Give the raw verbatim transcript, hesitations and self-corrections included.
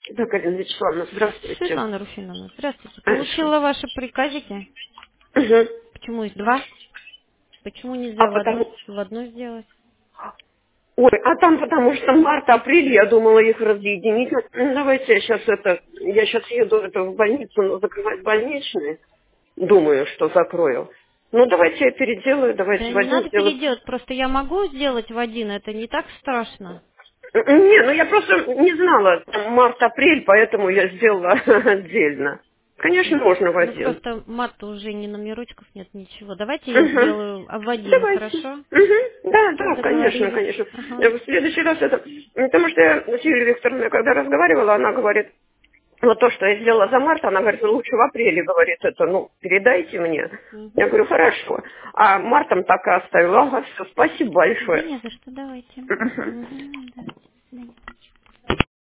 Да, Галина Вячеславовна, здравствуйте. Светлана Руфиновна, здравствуйте. А, Получила ваши приказики. Мгм. Почему их два? Почему А нельзя в одну, потому... в одну сделать? Ой, а там потому что март-апрель, я думала их разъединить. Ну, давайте я сейчас это... Я сейчас еду это в больницу, но закрывать больничные. Думаю, что закрою. Ну, давайте я переделаю, давайте Да в не один надо сделаю. переделать, просто я могу сделать в один, это не так страшно. Не, ну я просто не знала, там март-апрель, поэтому я сделала отдельно. Конечно, можно в Ну один. просто мат уже ни номерочков нет, ничего. Давайте я Угу. сделаю а, в один, Давайте. хорошо? Угу. Да, да, конечно, Договорились. конечно. Ага. Э, В следующий раз это... Потому что я с Юлией Викторовной, когда разговаривала, она говорит, вот то, что я сделала за март, она говорит, лучше в апреле, говорит, это, ну, передайте мне. Я Угу. говорю, хорошо. А мартом так и оставила. Ага, все, спасибо Да большое. не за что, давайте. Мгм. Угу, да. До свидания.